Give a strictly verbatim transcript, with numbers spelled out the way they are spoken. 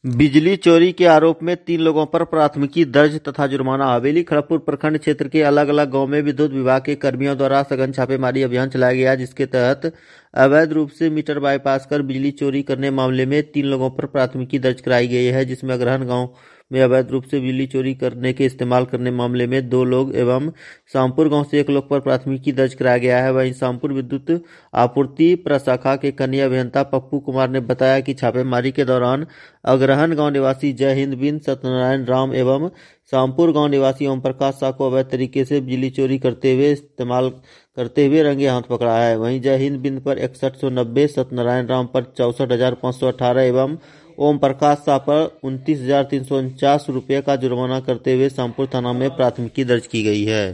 बिजली चोरी के आरोप में तीन लोगों पर प्राथमिकी दर्ज तथा जुर्माना। हवेली खड़गपुर प्रखंड क्षेत्र के अलग अलग गांव में विद्युत विभाग के कर्मियों द्वारा सघन छापेमारी अभियान चलाया गया, जिसके तहत अवैध रूप से मीटर बाईपास कर बिजली चोरी करने मामले में तीन लोगों पर प्राथमिकी दर्ज कराई गई है, जिसमें अग्रहण गांव में अवैध रूप से बिजली चोरी करने के इस्तेमाल करने मामले में दो लोग एवं शामपुर गांव से एक लोग पर प्राथमिकी दर्ज कराया गया है। वहीं शामपुर विद्युत आपूर्ति प्रशाखा के कनीय अभियंता पप्पू कुमार ने बताया कि छापेमारी के दौरान अग्रहण गांव निवासी जय हिंद बिंद सत्यनारायण राम एवं शामपुर गांव निवासी ओम प्रकाश शाह को अवैध तरीके से बिजली चोरी करते हुए इस्तेमाल करते हुए रंगे हाथ पकड़ा है। वहीं जय हिंद बिंद पर इकसठ सौ नब्बे, सत्यनारायण राम पर चौसठ हजार पाँच सौ अठारह एवं ओम प्रकाश शाह पर उनतीस हजार तीन सौ उनचास रुपये का जुर्माना करते हुए शामपुर थाना में प्राथमिकी दर्ज की गई है।